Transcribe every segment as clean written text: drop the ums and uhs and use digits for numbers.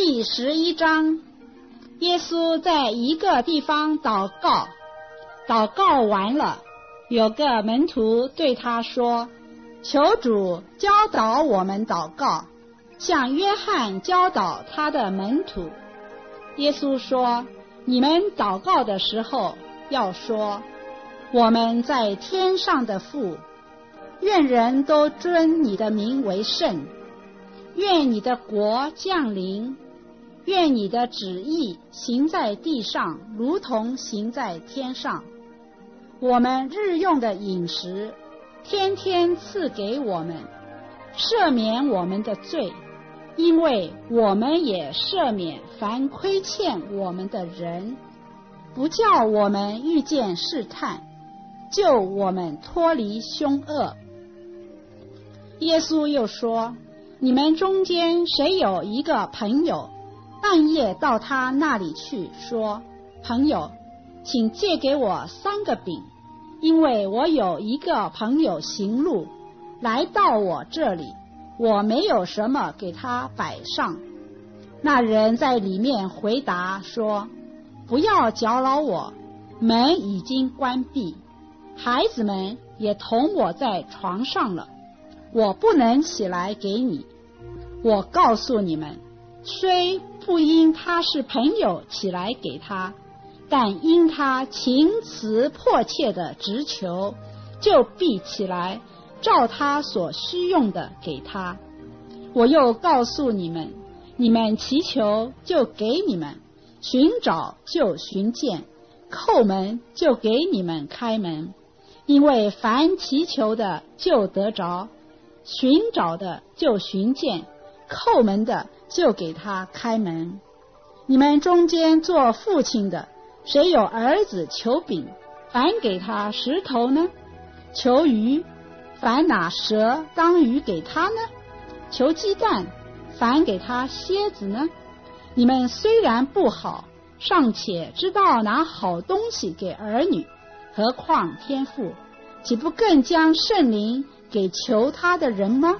第11章，耶稣在一个地方祷告，祷告完了，有个门徒对他说：求主教导我们祷告，像约翰教导他的门徒。耶稣说：你们祷告的时候要说，我们在天上的父，愿人都尊你的名为圣，愿你的国降临，愿你的旨意行在地上，如同行在天上。我们日用的饮食，天天赐给我们，赦免我们的罪，因为我们也赦免凡亏欠我们的人，不叫我们遇见试探，救我们脱离凶恶。耶稣又说：你们中间谁有一个朋友，半夜到他那里去说，朋友，请借给我3个饼，因为我有一个朋友行路来到我这里，我没有什么给他摆上。那人在里面回答说，不要搅扰我，门已经关闭，孩子们也同我在床上了，我不能起来给你。我告诉你们，虽不因他是朋友起来给他，但因他情辞迫切的直求，就必起来照他所需用的给他。我又告诉你们，你们祈求就给你们，寻找就寻见，叩门就给你们开门。因为凡祈求的就得着，寻找的就寻见，叩门的就给他开门。你们中间做父亲的，谁有儿子求饼，反给他石头呢？求鱼，反拿蛇当鱼给他呢？求鸡蛋，反给他蝎子呢？你们虽然不好，尚且知道拿好东西给儿女，何况天父，岂不更将圣灵给求他的人吗？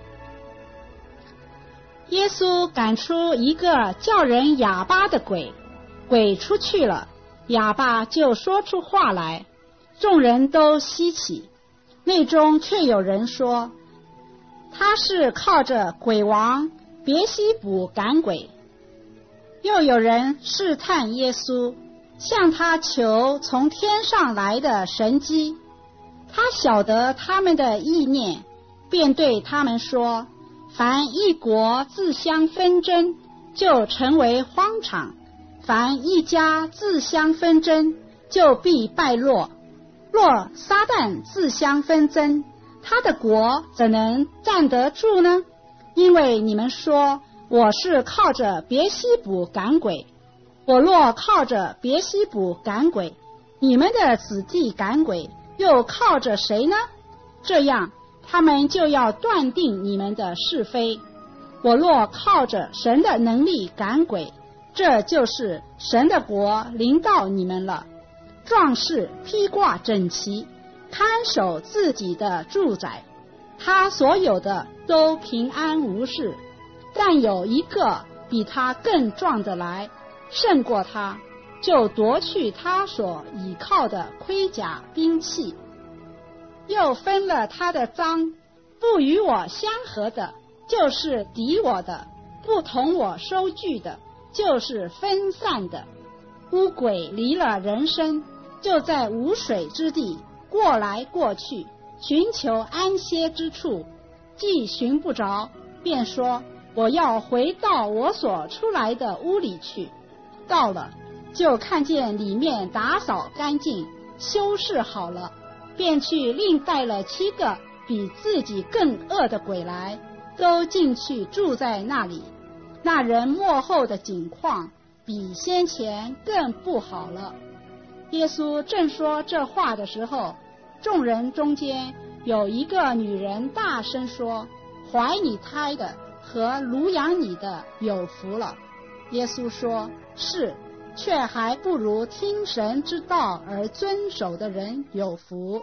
耶稣赶出一个叫人哑巴的鬼，鬼出去了，哑巴就说出话来，众人都稀奇。内中却有人说，他是靠着鬼王别西卜赶鬼。又有人试探耶稣，向他求从天上来的神迹。他晓得他们的意念，便对他们说，凡一国自相纷争，就成为荒场；凡一家自相纷争，就必败落。若撒旦自相纷争，他的国怎能站得住呢？因为你们说，我是靠着别西卜赶鬼。我若靠着别西卜赶鬼，你们的子弟赶鬼又靠着谁呢？这样他们就要断定你们的是非。我若靠着神的能力赶鬼，这就是神的国临到你们了。壮士披挂整齐，看守自己的住宅，他所有的都平安无事。但有一个比他更壮的来，胜过他，就夺去他所倚靠的盔甲兵器，又分了他的赃。不与我相合的，就是敌我的；不同我收据的，就是分散的。乌鬼离了人身，就在无水之地过来过去，寻求安歇之处，既寻不着，便说，我要回到我所出来的屋里去。到了，就看见里面打扫干净，修饰好了，便去另带了7个比自己更恶的鬼来，都进去住在那里。那人末后的景况比先前更不好了。耶稣正说这话的时候，众人中间有一个女人大声说，怀你胎的和乳养你的有福了。耶稣说，是，却还不如听神之道而遵守的人有福。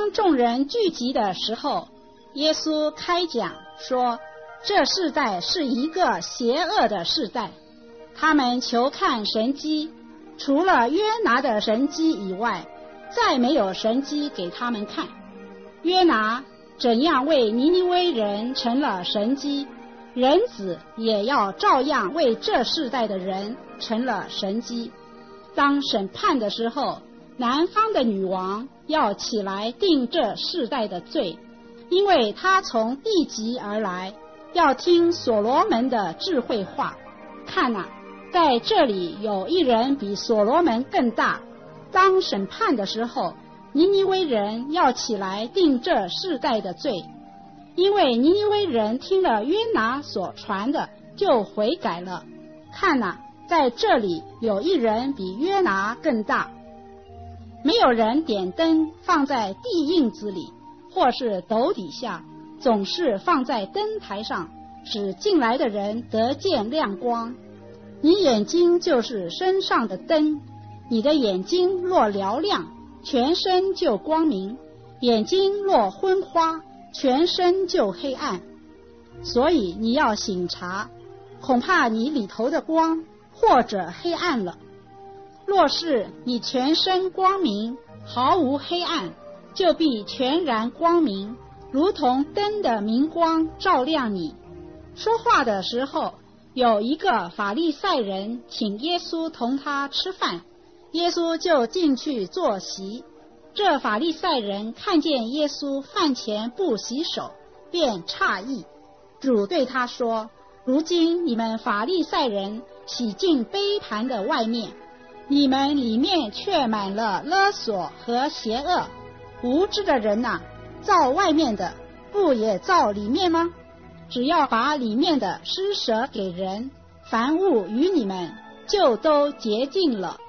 当众人聚集的时候，耶稣开讲说，这世代是一个邪恶的世代，他们求看神迹，除了约拿的神迹以外，再没有神迹给他们看。约拿怎样为尼尼微人成了神迹，人子也要照样为这世代的人成了神迹。当审判的时候，南方的女王要起来定这世代的罪，因为她从地极而来，要听所罗门的智慧话。看啊，在这里有一人比所罗门更大。当审判的时候，尼尼微人要起来定这世代的罪，因为尼尼微人听了约拿所传的就悔改了。看啊，在这里有一人比约拿更大。没有人点灯放在地印子里或是斗底下，总是放在灯台上，使进来的人得见亮光。你眼睛就是身上的灯，你的眼睛若嘹亮，全身就光明；眼睛若昏花，全身就黑暗。所以你要省察，恐怕你里头的光或者黑暗了。若是你全身光明，毫无黑暗，就必全然光明，如同灯的明光照亮你。说话的时候，有一个法利赛人请耶稣同他吃饭，耶稣就进去坐席。这法利赛人看见耶稣饭前不洗手，便诧异。主对他说，如今你们法利赛人洗净杯盘的外面，你们里面却满了勒索和邪恶。无知的人啊，造外面的，不也造里面吗？只要把里面的施舍给人，凡物与你们就都洁净了。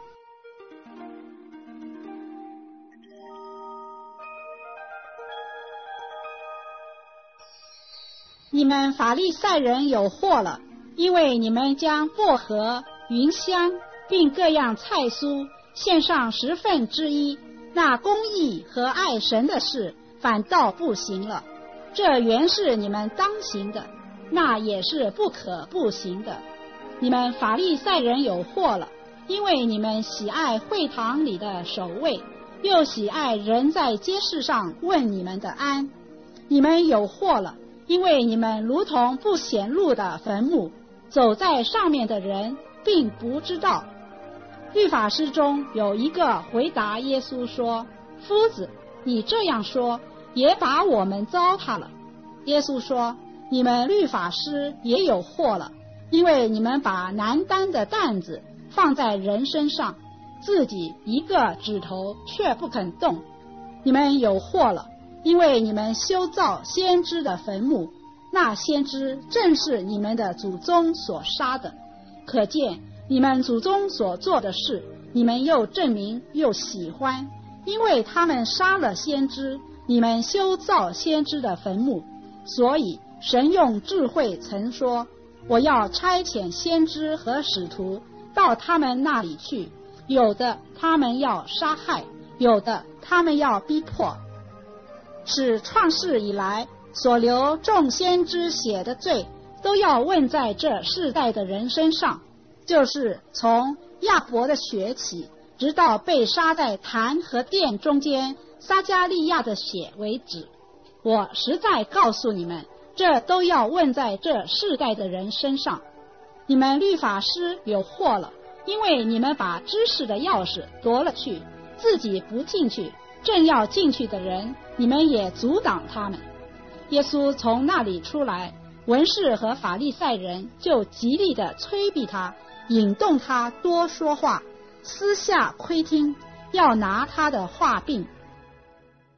你们法利赛人有祸了，因为你们将薄荷、芸香并各样菜蔬献上1/10，那公义和爱神的事反倒不行了。这原是你们当行的，那也是不可不行的。你们法利赛人有祸了，因为你们喜爱会堂里的守卫，又喜爱人在街市上问你们的安。你们有祸了，因为你们如同不显露的坟墓，走在上面的人并不知道。律法师中有一个回答耶稣说，夫子，你这样说也把我们糟蹋了。耶稣说，你们律法师也有祸了，因为你们把难担的担子放在人身上，自己一个指头却不肯动。你们有祸了，因为你们修造先知的坟墓，那先知正是你们的祖宗所杀的。可见你们祖宗所做的事，你们又证明又喜欢，因为他们杀了先知，你们修造先知的坟墓。所以神用智慧曾说，我要差遣先知和使徒到他们那里去，有的他们要杀害，有的他们要逼迫，使创世以来所流众先知血的罪都要问在这世代的人身上，就是从亚伯的血起，直到被杀在坛和殿中间撒迦利亚的血为止。我实在告诉你们，这都要问在这世代的人身上。你们律法师有祸了，因为你们把知识的钥匙夺了去，自己不进去，正要进去的人，你们也阻挡他们。耶稣从那里出来，文士和法利赛人就极力地催逼他，引动他多说话，私下窥听，要拿他的话柄。